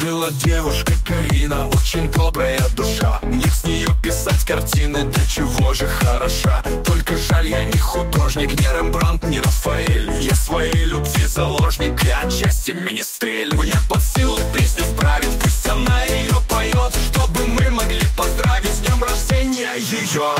Жила девушка Карина, очень добрая душа. Мне с нее писать картины, для чего же хороша. Только жаль, я не художник, не Рембрандт, не Рафаэль. Я своей любви заложник, и отчасти министрель. Мне под силу песню справить, пусть она ее поет, чтобы мы могли поздравить с днем рождения ее.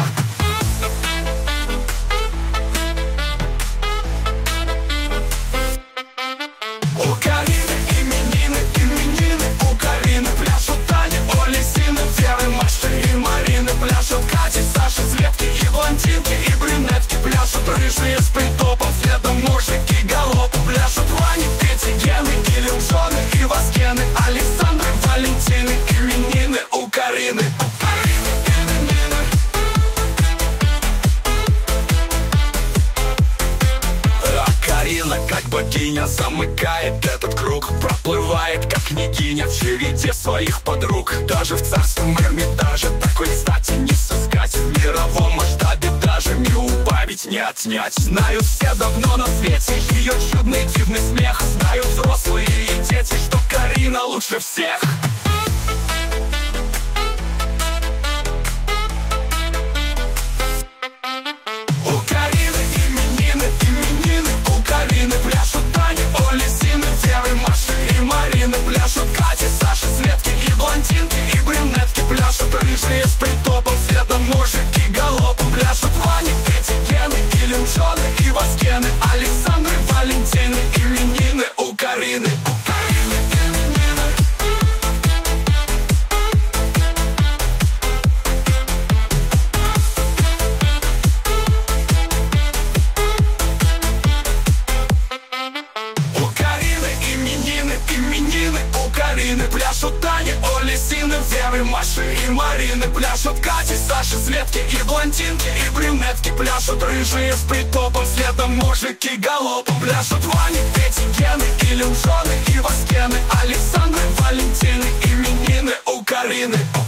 У Карины именины, у Карины пляшут Таня, Оля, Зина, Вера, Маша и Марина. Пляшут Катя, Саша, Светки и блондинки, и брюнетки. Пляшут рыжие с притопом, следом мужики галопом. Пляшут Ваня, Петя, Гены, Иллюзоны и Васкены, Александры, Валентины. Именины у Карины. Карина, как богиня, замыкает этот круг. Проплывает, как княгиня, в череде своих подруг. Даже в царском Эрмитаже такой стати не сыскать. В мировом масштабе даже не убавить, не отнять. Знают все давно на свете ее чудный дивный смех. Знают взрослые и дети, что Карина лучше всех. Пляшут Таня, Оля, Зина, Вера, Маша и Марина. Пляшут Катя, Саша, Светки и блондинки, и брюнетки. Пляшут рыжие с притопом, следом мужики галопом. Пляшут Ваня, Петя, Гены, Иллюзоны и Васкены, Александры, Валентины. Именины у Карины. Пляшут Таня, Оля, Зина, Вера, Маша и Марина. Пляшут Катя, Саша, Светки и блондинки, и брюнетки. Пляшут рыжие с притопом, следом мужики галопом. Пляшут Ваня, Петя, Гены, Иллюзоны и Васкены, Александры, Валентины. Именины у Карины.